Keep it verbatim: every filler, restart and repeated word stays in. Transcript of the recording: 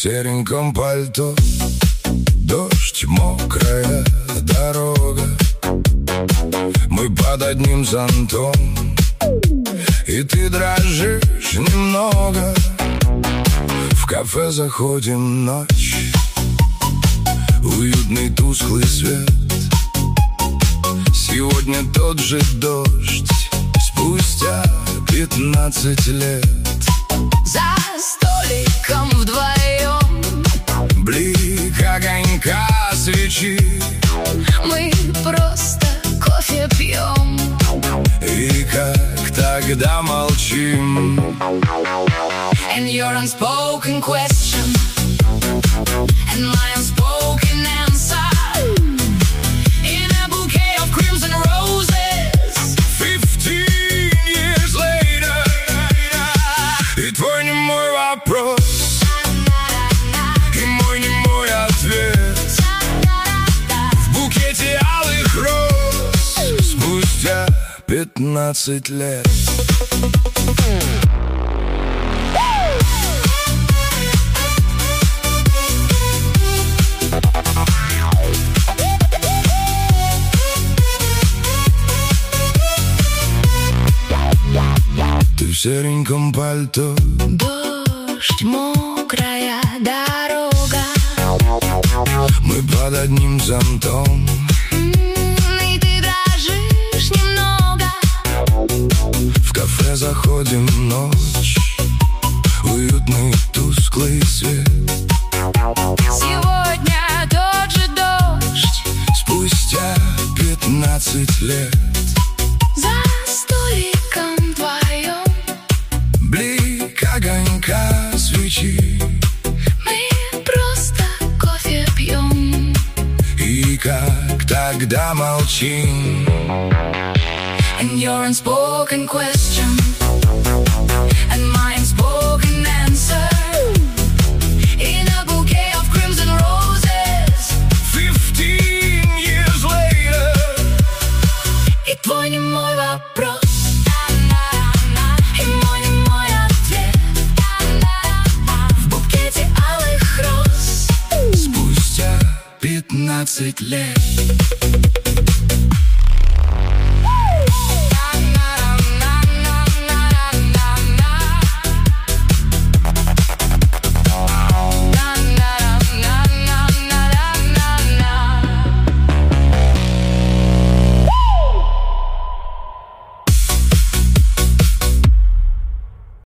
сереньком пальто, дождь, мокрая дорога. Мы под одним зонтом, и ты дрожишь немного. В кафе заходим, ночь, уютный тусклый свет. Сегодня тот же дождь, спустя пятнадцать лет. За столиком вдвоем, блик огонька свечи, мы просто кофе пьем. И как тогда молчим. And your unspoken question, and my unspoken answer, in a bouquet of crimson roses. Fifteen years later, и твой немой вопрос, и мой немой ответ. В букете алых роз, спустя пятнадцать лет. Ты в сереньком пальто, дождь, мокрая дорога. Мы под одним зонтом, и ты дрожишь немного. В кафе заходим, ночь, уютный тусклый свет. Сегодня тот же дождь, спустя пятнадцать лет. за столиком вдвоем, блик огонька свечи, мы просто кофе пьем. И как тогда молчим. And your unspoken question, and my unspoken answer, in a bouquet of crimson roses. Fifteen years later, и твой немой вопрос, и мой немой ответ. В букете алых роз, спустя пятнадцать лет.